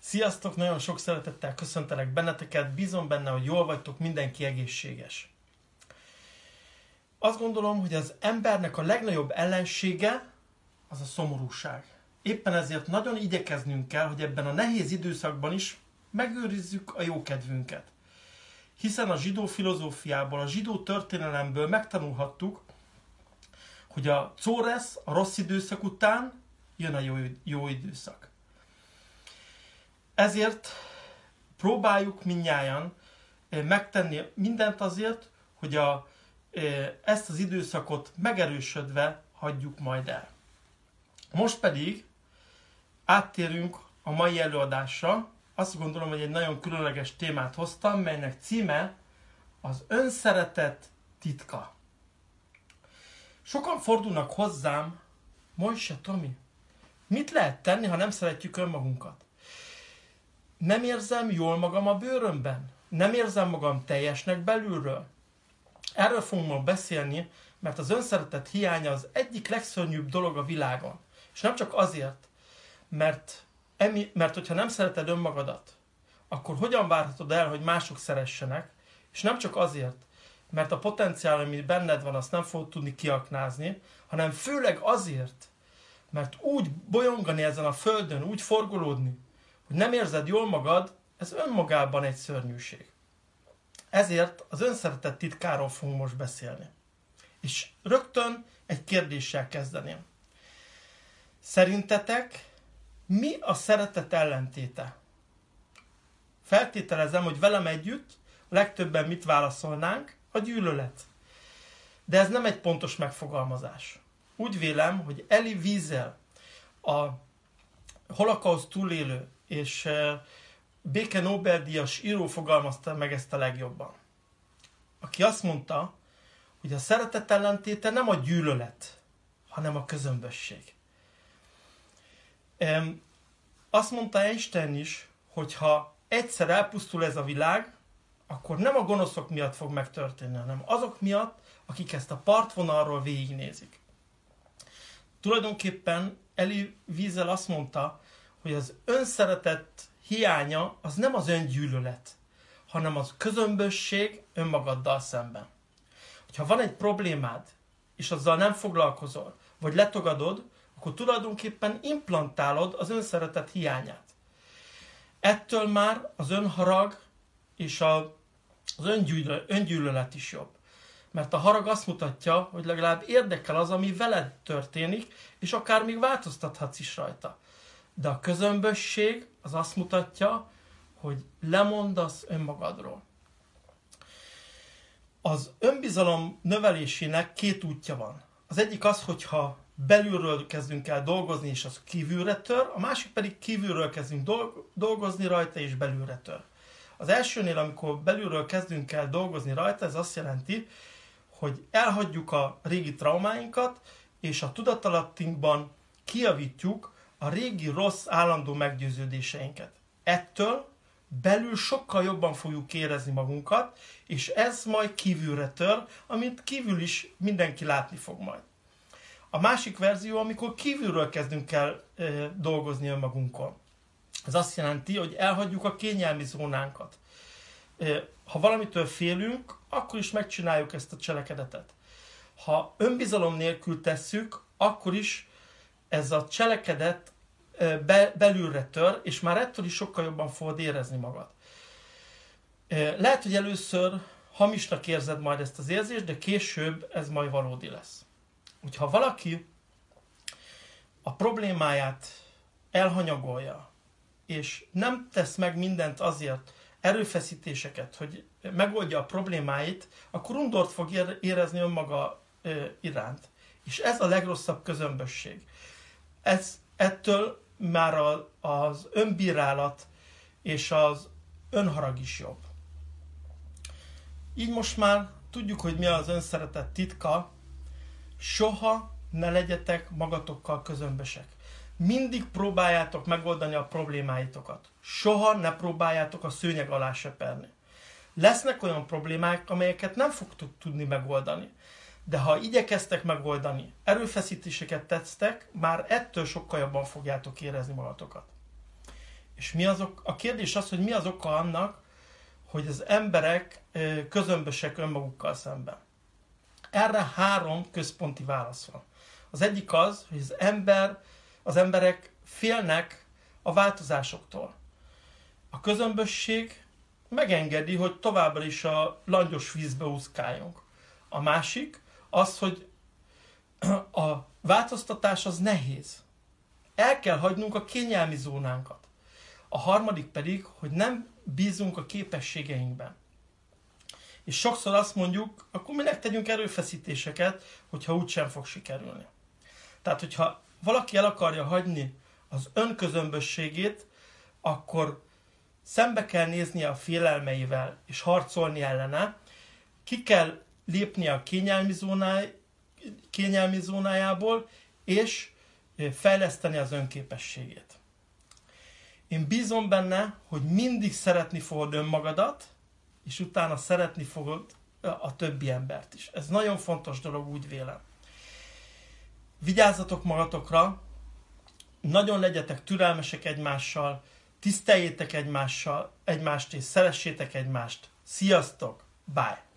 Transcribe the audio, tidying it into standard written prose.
Sziasztok, nagyon sok szeretettel köszöntelek benneteket, bízom benne, hogy jól vagytok, mindenki egészséges. Azt gondolom, hogy az embernek a legnagyobb ellensége az a szomorúság. Éppen ezért nagyon igyekeznünk kell, hogy ebben a nehéz időszakban is megőrizzük a jókedvünket. Hiszen a zsidó filozófiából, a zsidó történelemből megtanulhattuk, hogy a córesz, a rossz időszak után jön a jó időszak. Ezért próbáljuk mindnyájan megtenni mindent azért, hogy ezt az időszakot megerősödve hagyjuk majd el. Most pedig áttérünk a mai előadásra. Azt gondolom, hogy egy nagyon különleges témát hoztam, melynek címe az önszeretet titka. Sokan fordulnak hozzám, Mojse, Tomi, mit lehet tenni, ha nem szeretjük önmagunkat? Nem érzem jól magam a bőrömben? Nem érzem magam teljesnek belülről? Erről fogunk ma beszélni, mert az önszeretet hiánya az egyik legszörnyűbb dolog a világon. És nem csak azért, mert hogyha nem szereted önmagadat, akkor hogyan várhatod el, hogy mások szeressenek, és nem csak azért, mert a potenciál, ami benned van, azt nem fogod tudni kiaknázni, hanem főleg azért, mert úgy bolyongani ezen a földön, úgy forgolódni, hogy nem érzed jól magad, ez önmagában egy szörnyűség. Ezért az önszeretet titkáról fogunk most beszélni. És rögtön egy kérdéssel kezdeném. Szerintetek mi a szeretet ellentéte? Feltételezem, hogy velem együtt a legtöbben mit válaszolnánk? A gyűlölet. De ez nem egy pontos megfogalmazás. Úgy vélem, hogy Elie Wiesel, a holokauszt túlélő és béke Nobel-díjas író fogalmazta meg ezt a legjobban. Aki azt mondta, hogy a szeretet ellentéte nem a gyűlölet, hanem a közömbösség. Azt mondta Einstein is, hogy ha egyszer elpusztul ez a világ, akkor nem a gonoszok miatt fog megtörténni, hanem azok miatt, akik ezt a partvonalról végignézik. Tulajdonképpen Elie Wiesel azt mondta, hogy az önszeretet hiánya az nem az öngyűlölet, hanem az közömbösség önmagaddal szemben. Ha van egy problémád, és azzal nem foglalkozol, vagy letagadod, akkor tulajdonképpen implantálod az önszeretet hiányát. Ettől már az önharag és az öngyűlölet is jobb. Mert a harag azt mutatja, hogy legalább érdekel az, ami veled történik, és akár még változtathatsz is rajta. De a közömbösség az azt mutatja, hogy lemondasz önmagadról. Az önbizalom növelésének két útja van. Az egyik az, hogyha belülről kezdünk el dolgozni, és az kívülre tör, a másik pedig kívülről kezdünk dolgozni rajta, és belülre tör. Az elsőnél, amikor belülről kezdünk el dolgozni rajta, ez azt jelenti, hogy elhagyjuk a régi traumáinkat, és a tudatalattinkban kijavítjuk a régi rossz állandó meggyőződéseinket. Ettől belül sokkal jobban fogjuk érezni magunkat, és ez majd kívülre tör, amit kívül is mindenki látni fog majd. A másik verzió, amikor kívülről kezdünk el dolgozni önmagunkon. Ez azt jelenti, hogy elhagyjuk a kényelmi zónánkat. Ha valamitől félünk, akkor is megcsináljuk ezt a cselekedetet. Ha önbizalom nélkül tesszük, akkor is ez a cselekedet belülre tör, és már ettől is sokkal jobban fogod érezni magad. Lehet, hogy először hamisnak érzed majd ezt az érzést, de később ez majd valódi lesz. Hogyha valaki a problémáját elhanyagolja, és nem tesz meg mindent azért, erőfeszítéseket, hogy megoldja a problémáit, akkor undort fog érezni önmaga iránt. És ez a legrosszabb közömbösség. Ettől már az önbírálat és az önharag is jobb. Így most már tudjuk, hogy mi az önszeretet titka. Soha ne legyetek magatokkal közömbösek. Mindig próbáljátok megoldani a problémáitokat. Soha ne próbáljátok a szőnyeg alá seperni. Lesznek olyan problémák, amelyeket nem fogtok tudni megoldani. De ha igyekeztek megoldani, erőfeszítéseket tesztek, már ettől sokkal jobban fogjátok érezni magatokat. És a kérdés az, hogy mi az oka annak, hogy az emberek közömbösek önmagukkal szemben. Erre 3 központi válasz van. Az egyik az, hogy az emberek félnek a változásoktól. A közömbösség megengedi, hogy továbbra is a langyos vízbe úszkáljunk. A másik az, hogy a változtatás az nehéz. El kell hagynunk a kényelmi zónánkat. A harmadik pedig, hogy nem bízunk a képességeinkben. És sokszor azt mondjuk, akkor minek tegyünk erőfeszítéseket, hogyha úgysem fog sikerülni. Tehát, hogyha valaki el akarja hagyni az önközömbösségét, akkor szembe kell néznie a félelmeivel, és harcolni ellene, ki kell lépnie a kényelmi zónájából, és fejleszteni az önképességét. Én bízom benne, hogy mindig szeretni fogod önmagadat, és utána szeretni fogod a többi embert is. Ez nagyon fontos dolog, úgy vélem. Vigyázzatok magatokra, nagyon legyetek türelmesek egymással, tiszteljétek egymást és szeressétek egymást. Sziasztok! Bye!